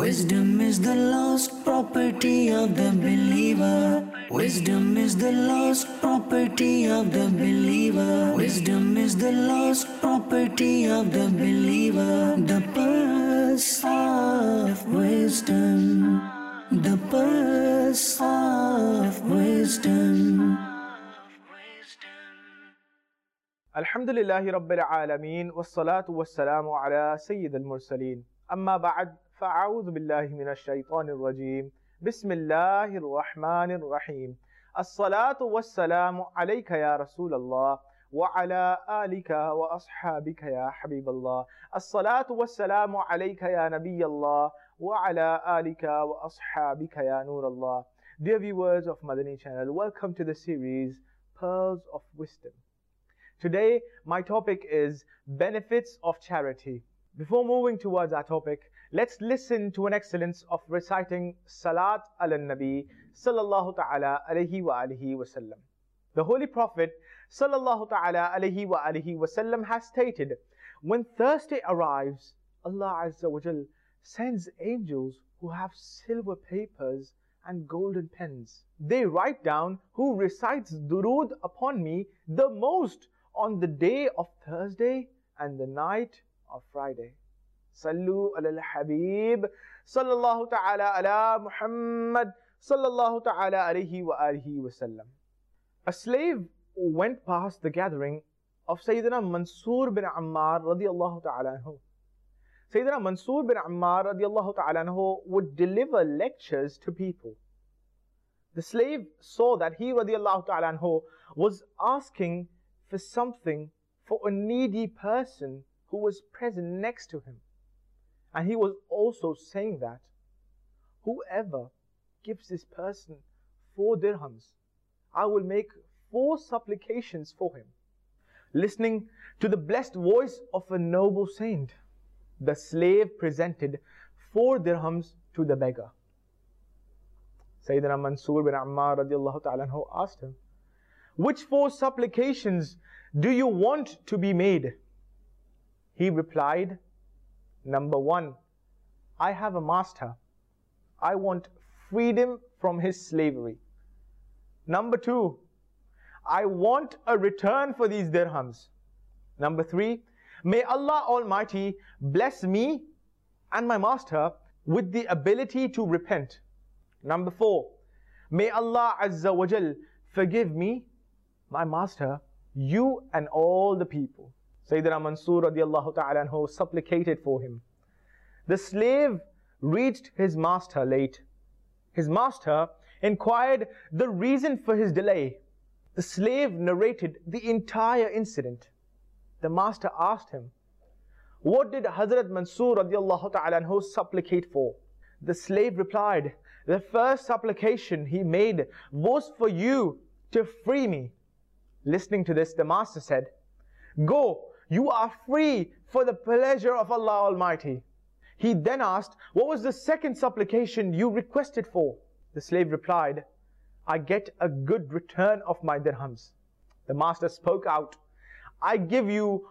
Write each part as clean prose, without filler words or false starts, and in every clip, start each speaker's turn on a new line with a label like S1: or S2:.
S1: Wisdom is the lost property of the believer. Wisdom is the lost property of the believer. Wisdom is the lost property of the believer. The purse of wisdom. The purse of wisdom.
S2: Alhamdulillahi Rabbil Alameen, wassalatu wassalamu ala Sayyid al-Mursaleen. Amma ba'd, fa'a'udhu billahi minash shaitanir rajeem. Bismillahir Rahmanir Rahim. As-salatu wassalamu alayka ya Rasulallah, wa ala alika wa ashabika ya Habiballah. As-salatu wassalamu alayka ya Nabiyallah, wa ala alika wa ashabika ya Nurallah. Dear viewers of Madani channel, welcome to the series Pearls of Wisdom. Today, my topic is benefits of charity. Before moving towards our topic, let's listen to an excellence of reciting Salat ala Nabi sallallahu ta'ala alayhi wa alihi wa sallam. The Holy Prophet sallallahu ta'ala alayhi wa alihi wa sallam has stated, when Thursday arrives, Allah Azza wa Jal sends angels who have silver papers and golden pens. They write down who recites durood upon me the most on the day of Thursday and the night of Friday. Sallu ala al-Habib sallallahu ta'ala ala Muhammad sallallahu ta'ala alayhi wa alihi wa sallam. A slave went past the gathering of Sayyidina Mansur bin Ammar radiyallahu ta'ala anhu. Sayyidina Mansur bin Ammar radiyallahu ta'ala anhu would deliver lectures to people. The slave saw that he radiyallahu ta'ala anhu was asking for something for a needy person who was present next to him. And he was also saying that whoever gives this person 4 dirhams, I will make 4 supplications for him. Listening to the blessed voice of a noble saint, the slave presented 4 dirhams to the beggar. Sayyidina Mansur bin Ammar radiallahu ta'ala anhu asked him, which 4 supplications do you want to be made? He replied, number 1, I have a master. I want freedom from his slavery. Number 2, I want a return for these dirhams. Number 3, may Allah Almighty bless me and my master with the ability to repent. Number 4, may Allah Azza wa Jal forgive me, my master, you and all the people. Sayyidina Mansur radiallahu ta'ala anhu supplicated for him. The slave reached his master late. His master inquired the reason for his delay. The slave narrated the entire incident. The master asked him, what did Hazrat Mansur radiallahu ta'ala anhu supplicate for? The slave replied, the first supplication he made was for you to free me. Listening to this, the master said, go, you are free for the pleasure of Allah Almighty. He then asked, what was the second supplication you requested for? The slave replied, I get a good return of my dirhams. The master spoke out, I give you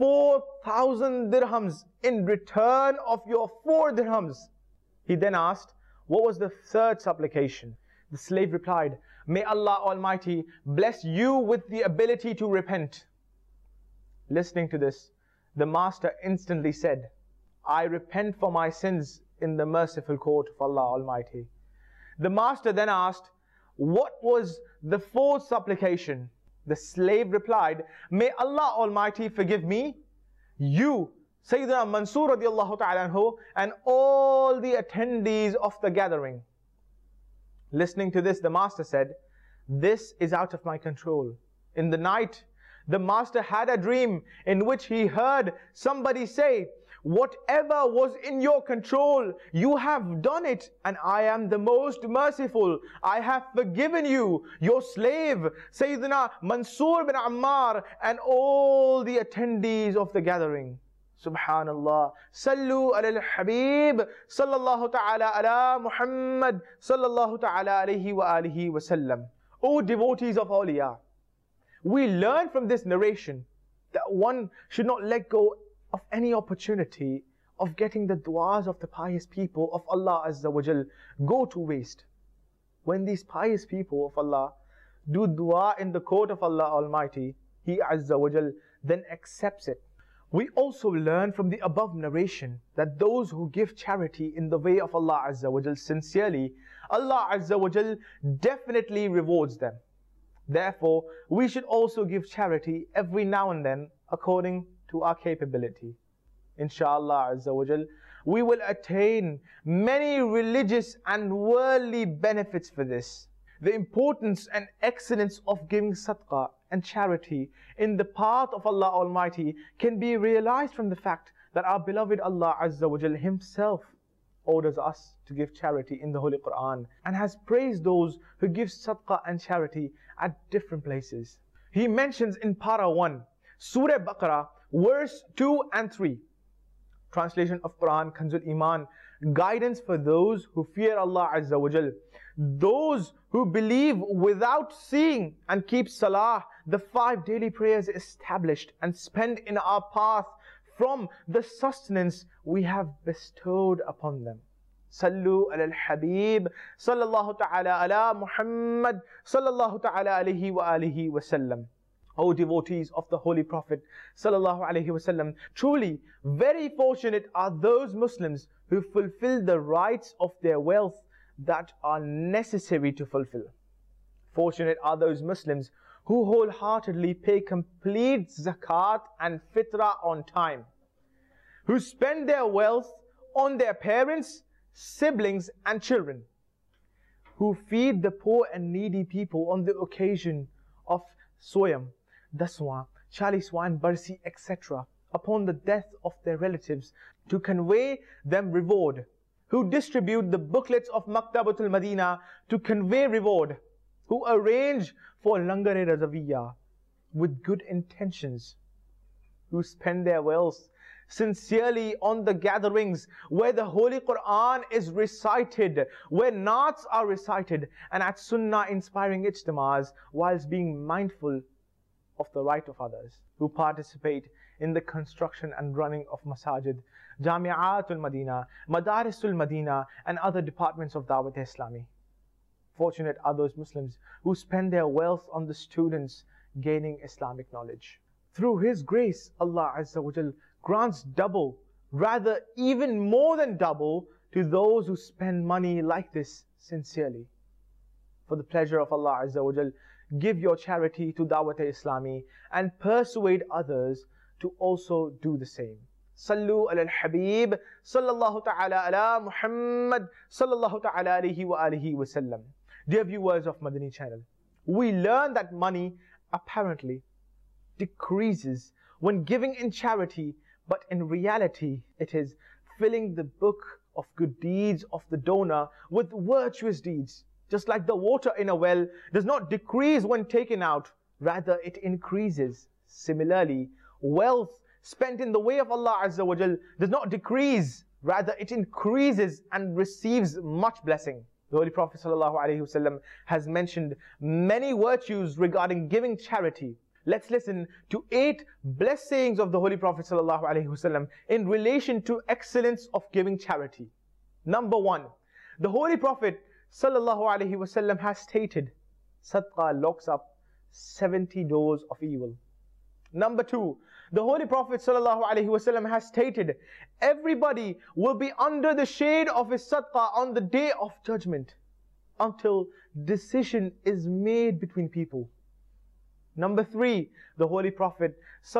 S2: 4,000 dirhams in return of your 4 dirhams. He then asked, what was the third supplication? The slave replied, may Allah Almighty bless you with the ability to repent. Listening to this, the master instantly said, I repent for my sins in the merciful court of Allah Almighty. The master then asked, what was the 4th supplication? The slave replied, may Allah Almighty forgive me, you, Sayyidina Mansur radiallahu ta'ala anhu, and all the attendees of the gathering. Listening to this, the master said, this is out of my control. In the night, the master had a dream in which he heard somebody say, whatever was in your control, you have done it, and I am the most merciful. I have forgiven you, your slave, Sayyidina Mansur bin Ammar, and all the attendees of the gathering. Subhanallah. Sallu ala al-Habib sallallahu ta'ala ala Muhammad sallallahu ta'ala alayhi wa alihi wa sallam. O devotees of awliya, we learn from this narration that one should not let go of any opportunity of getting the du'as of the pious people of Allah Azza wa Jal go to waste. When these pious people of Allah do dua in the court of Allah Almighty, He Azza wa Jal then accepts it. We also learn from the above narration that those who give charity in the way of Allah Azza wa Jal sincerely, Allah Azza wa Jal definitely rewards them. Therefore, we should also give charity every now and then according to our capability. Inshallah Azza wa Jal, we will attain many religious and worldly benefits for this. The importance and excellence of giving sadaqah and charity in the path of Allah Almighty can be realized from the fact that our beloved Allah Azza wa Jal Himself orders us to give charity in the Holy Quran and has praised those who give sadaqah and charity at different places. He mentions in Para 1, Surah Baqarah, verse 2 and 3. Translation of Quran, Kanzul Iman, guidance for those who fear Allah Azza wa Jal, those who believe without seeing and keep salah, the 5 daily prayers established, and spend in our path from the sustenance we have bestowed upon them. Sallu ala al-Habib, sallallahu ta'ala ala Muhammad, sallallahu ta'ala alayhi wa alihi wa sallam. O devotees of the Holy Prophet sallallahu alaihi wasallam, truly very fortunate are those Muslims who fulfill the rights of their wealth that are necessary to fulfill. Fortunate are those Muslims who wholeheartedly pay complete zakat and fitrah on time, who spend their wealth on their parents, siblings and children, who feed the poor and needy people on the occasion of Soyam, Daswa, Chaliswa and Barsi, etc., upon the death of their relatives, to convey them reward, who distribute the booklets of Maktabatul Madina to convey reward, who arrange for Langar-e Razawiyya with good intentions, who spend their wealth sincerely on the gatherings where the Holy Quran is recited, where naats are recited, and at Sunnah inspiring ijtimas, whilst being mindful of the right of others, who participate in the construction and running of masajid, Jami'atul Madina, Madarisul Madina, and other departments of Dawat Islami. Fortunate are those Muslims who spend their wealth on the students gaining Islamic knowledge. Through His grace, Allah Azza wa Jal grants double, rather even more than double, to those who spend money like this sincerely. For the pleasure of Allah Azza wa Jal, give your charity to Dawat Islami and persuade others to also do the same. Sallu ala al-Habib, sallallahu ta'ala ala Muhammad, sallallahu ta'ala alayhi wa alihi wa sallam. Dear viewers of Madani channel, we learn that money apparently decreases when giving in charity, but in reality it is filling the book of good deeds of the donor with virtuous deeds. Just like the water in a well does not decrease when taken out, rather it increases. Similarly, wealth spent in the way of Allah Azza wa Jal does not decrease, rather it increases and receives much blessing. The Holy Prophet ﷺ has mentioned many virtues regarding giving charity. Let's listen to 8 blessed sayings of the Holy Prophet ﷺ in relation to excellence of giving charity. Number 1, the Holy Prophet ﷺ has stated, Sadaqah locks up 70 doors of evil. Number 2, the Holy Prophet ﷺ has stated, everybody will be under the shade of his sadaqah on the day of judgment until decision is made between people. Number 3, the Holy Prophet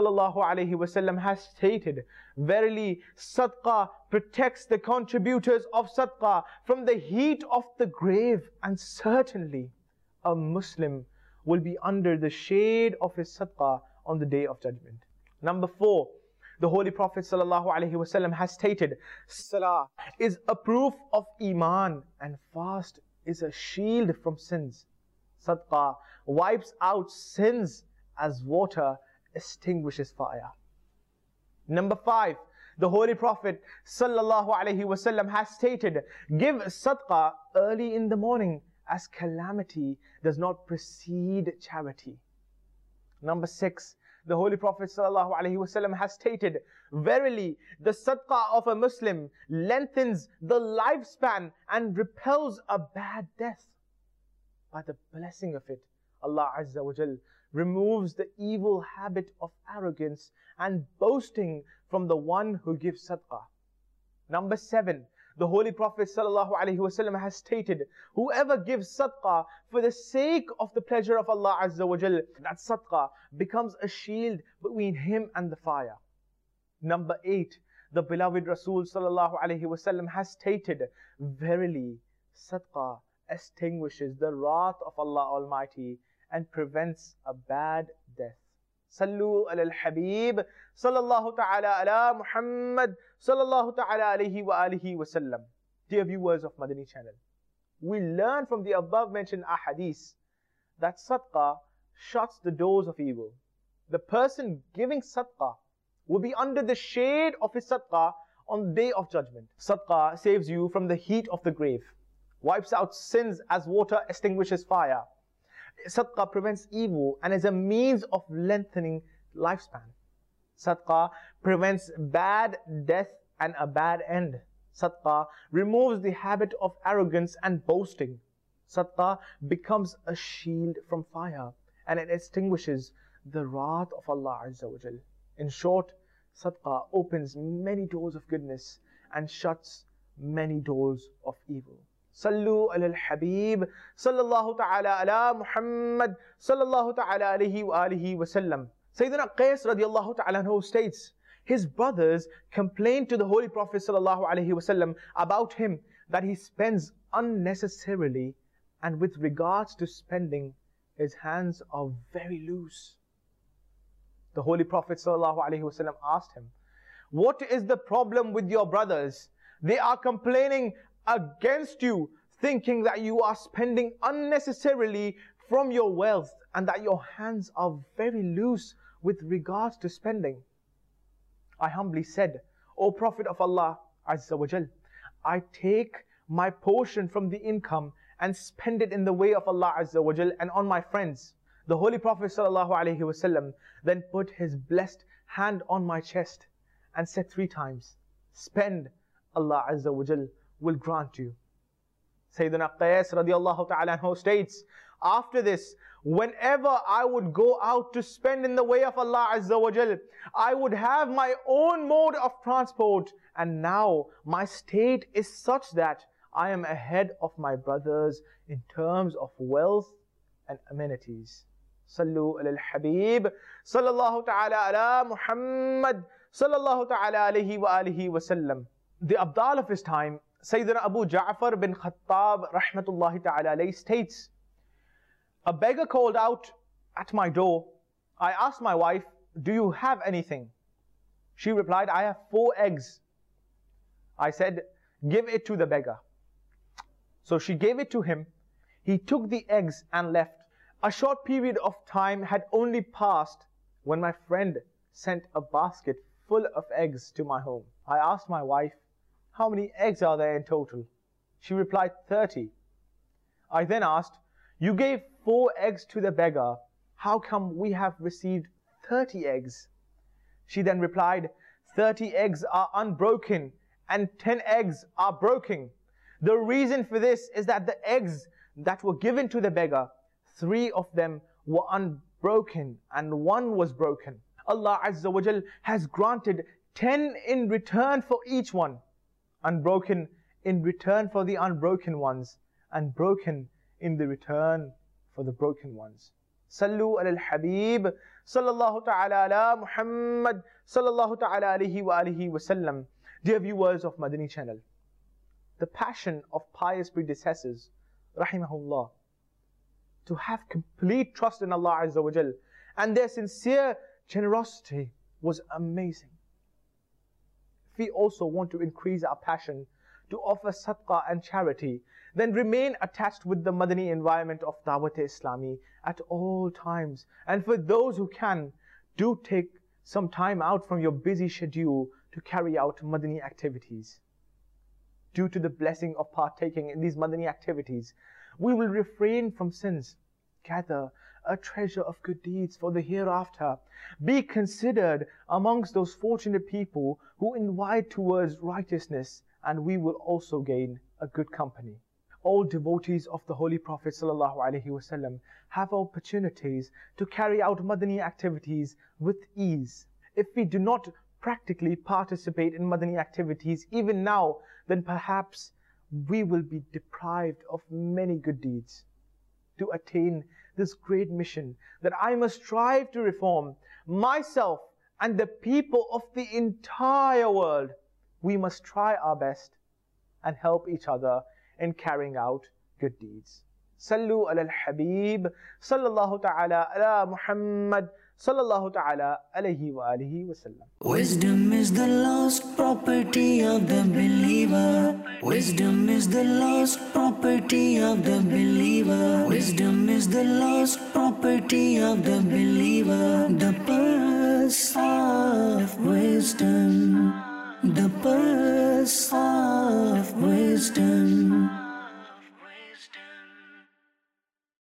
S2: ﷺ has stated, verily sadaqah protects the contributors of sadaqah from the heat of the grave, and certainly a Muslim will be under the shade of his sadaqah on the day of judgment. Number 4, the Holy Prophet ﷺ has stated, Salah is a proof of Iman and fast is a shield from sins. Sadaqah wipes out sins as water extinguishes fire. Number 5, the Holy Prophet ﷺ has stated, give sadaqah early in the morning as calamity does not precede charity. Number 6, The Holy Prophet ﷺ has stated, verily, the sadaqah of a Muslim lengthens the lifespan and repels a bad death. By the blessing of it, Allah Azza wa Jal removes the evil habit of arrogance and boasting from the one who gives sadaqah. Number 7, the Holy Prophet ﷺ has stated, whoever gives sadaqah for the sake of the pleasure of Allah Azza wa Jal, that sadaqah becomes a shield between him and the fire. Number 8, the beloved Rasul ﷺ has stated, verily, sadaqah extinguishes the wrath of Allah Almighty and prevents a bad death. Sallu ala al-Habib, sallallahu ta'ala ala Muhammad, sallallahu ta'ala alayhi wa alihi wa sallam. Dear viewers of Madani channel, we learn from the above mentioned ahadith that sadaqah shuts the doors of evil. The person giving sadaqah will be under the shade of his sadaqah on the day of judgment. Sadaqah saves you from the heat of the grave, wipes out sins as water extinguishes fire. Sadaqah prevents evil and is a means of lengthening lifespan. Sadaqah prevents bad death and a bad end. Sadaqah removes the habit of arrogance and boasting. Sadaqah becomes a shield from fire and it extinguishes the wrath of Allah Azza wa Jal. In short, sadaqah opens many doors of goodness and shuts many doors of evil. Sallu ala al-Habib, sallallahu ta'ala ala Muhammad, sallallahu ta'ala alayhi wa alihi wa sallam. Sayyidina Qais radiallahu ta'ala anhu states, his brothers complained to the Holy Prophet sallallahu alayhi wa sallam about him that he spends unnecessarily, and with regards to spending, his hands are very loose. The Holy Prophet sallallahu alayhi wa sallam asked him, what is the problem with your brothers? They are complaining against you, thinking that you are spending unnecessarily from your wealth and that your hands are very loose with regards to spending. I humbly said, O Prophet of Allah Azza wa Jal, I take my portion from the income and spend it in the way of Allah Azza wa Jal and on my friends. The Holy Prophet sallallahu alaihi wasallam then put his blessed hand on my chest and said 3 times, spend, Allah Azza wa Jal will grant you. Sayyidina Qais radiallahu ta'ala anhu states, after this, whenever I would go out to spend in the way of Allah Azza wa Jal, I would have my own mode of transport, and now my state is such that I am ahead of my brothers in terms of wealth and amenities. Sallu ala al-Habib, sallallahu ta'ala ala Muhammad, sallallahu ta'ala alayhi wa alihi wa sallam. The Abdal of his time, Sayyidina Abu Ja'far bin Khattab rahmatullahi ta'ala alayhi states, a beggar called out at my door. I asked my wife, do you have anything? She replied, I have 4 eggs. I said, give it to the beggar. So she gave it to him. He took the eggs and left. A short period of time had only passed when my friend sent a basket full of eggs to my home. I asked my wife, how many eggs are there in total? She replied, 30. I then asked, you gave 4 eggs to the beggar. How come we have received 30 eggs? She then replied, 30 eggs are unbroken and 10 eggs are broken. The reason for this is that the eggs that were given to the beggar, 3 of them were unbroken and 1 was broken. Allah Azza wa Jal has granted 10 in return for each one. Unbroken in return for the unbroken ones, and broken in the return for the broken ones. Sallu ala al-Habib, sallallahu ta'ala ala Muhammad, sallallahu ta'ala alayhi wa alihi wa sallam. Dear viewers of Madani channel, the passion of pious predecessors, rahimahullah, to have complete trust in Allah Azza wa Jal, and their sincere generosity was amazing. If we also want to increase our passion to offer sadaqah and charity, then remain attached with the Madani environment of Dawat-e-Islami at all times. And for those who can, do take some time out from your busy schedule to carry out Madani activities. Due to the blessing of partaking in these Madani activities, we will refrain from sins, gather a treasure of good deeds for the hereafter. Be considered amongst those fortunate people who invite towards righteousness, and we will also gain a good company. All devotees of the Holy Prophet ﷺ have opportunities to carry out Madani activities with ease. If we do not practically participate in Madani activities even now, then perhaps we will be deprived of many good deeds. To attain this great mission that I must strive to reform myself and the people of the entire world, we must try our best and help each other in carrying out good deeds. Sallu ala al-Habib, sallallahu ta'ala ala Muhammad, sallallahu ta'ala alayhi wa alihi wa sallam.
S1: Wisdom is the lost property of the believer. Wisdom is the lost property of the believer. Wisdom is the lost property of the believer. The purse of wisdom. The purse of wisdom.